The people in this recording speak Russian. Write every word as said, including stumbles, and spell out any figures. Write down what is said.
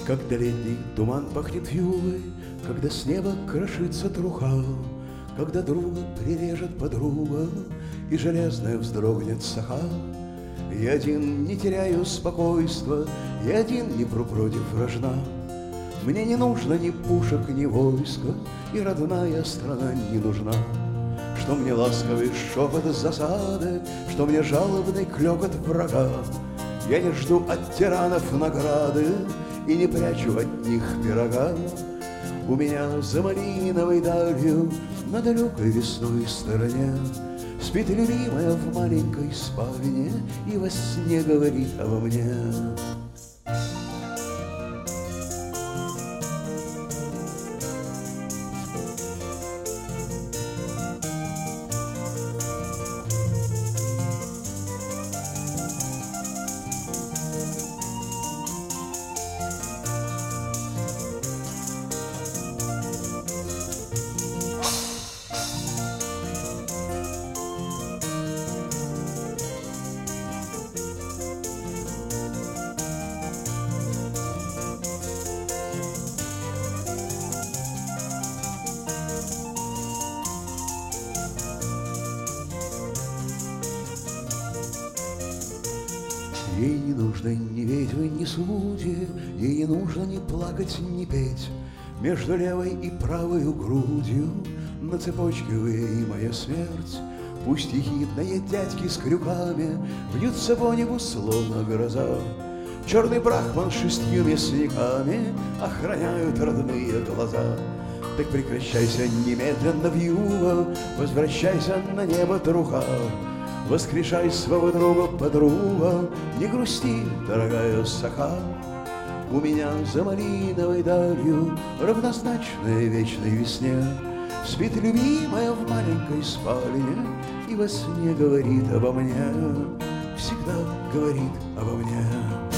Когда летний туман пахнет вьюгой, когда с неба крошится труха, когда друга прирежет подруга и железная вздрогнет саха, я один не теряю спокойства, я один не пру против рожна. Мне не нужно ни пушек, ни войска, и родная страна не нужна. Что мне ласковый шепот засады, что мне жалобный клёкот врага, я не жду от тиранов награды и не прячу от них пирога. У меня за малиновой далью на далекой весной стороне спит любимая в маленькой спальне и во сне говорит обо мне. Ей не нужно ни ветвы, ни сути, ей не нужно ни плакать, ни петь. Между левой и правой грудью на цепочке вы и моя смерть. Пусть ехидные дядьки с крюками бьются по небу, словно гроза. Черный брахман с шестью мясниками охраняют родные глаза. Так прекращайся немедленно, вьюга, возвращайся на небо, труха. Воскрешай своего друга, подруга, не грусти, дорогая саха. У меня за малиновой далью, равнозначной вечной весне, спит любимая в маленькой спальне и во сне говорит обо мне, всегда говорит обо мне.